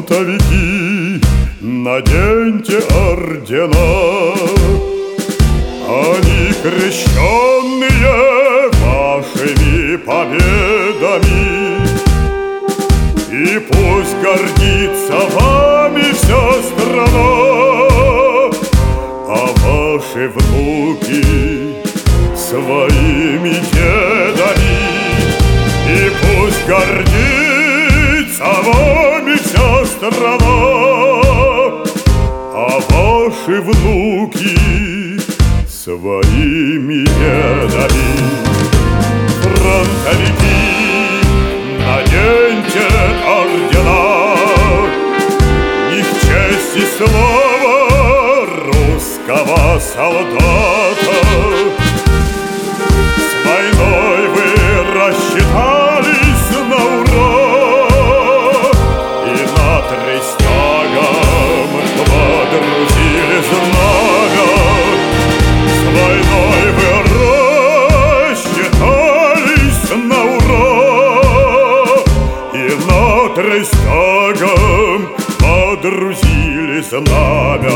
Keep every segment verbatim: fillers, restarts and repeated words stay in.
Фронтовики, наденьте ордена, они крещенные вашими победами, и пусть гордится вами вся страна, а ваши внуки своими дедами, и пусть гордится вами вся страна, а ваши внуки своими дедами. Фронтовики, наденьте ордена, их честь и слава русского солдата. С войной вы рассчитались на ура, и над Рейхстагом водрузили знамя. С войной вы рассчитались на ура, и над Рейхстагом водрузили знамя.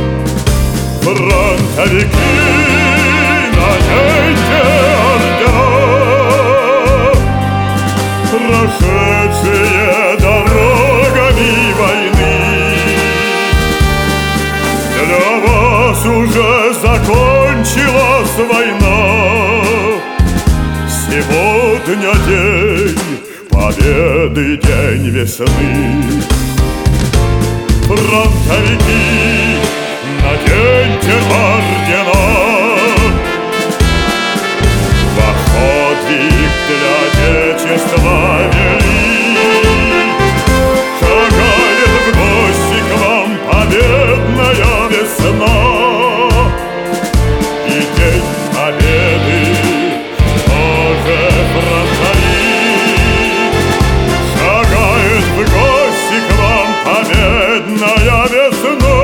Фронтовики, наденьте ордена, прошедшие дорогами войны. Для вас уже закончилась война, сегодня день победы, день весны. Фронтовики, наденьте ордена, ваш подвиг для Отечества велик. Шагает в гости к вам победная весна, и день победы тоже фронтовик. Шагает в гости к вам победная весна,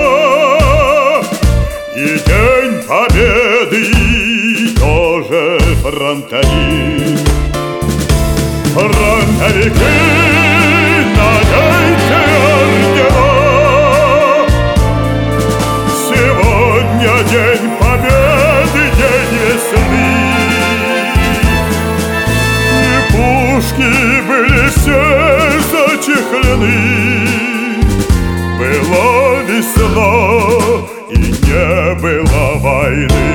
и день победы тоже фронтовик. Фронтовики, наденьте ордена, сегодня день победы, день весны. И пушки были все зачехлены, была весна и не было войны.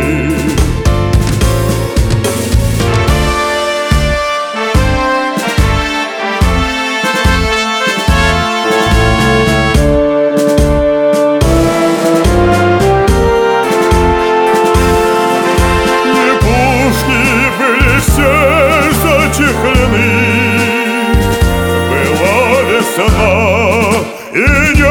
И пушки были все зачехлены, была весна и не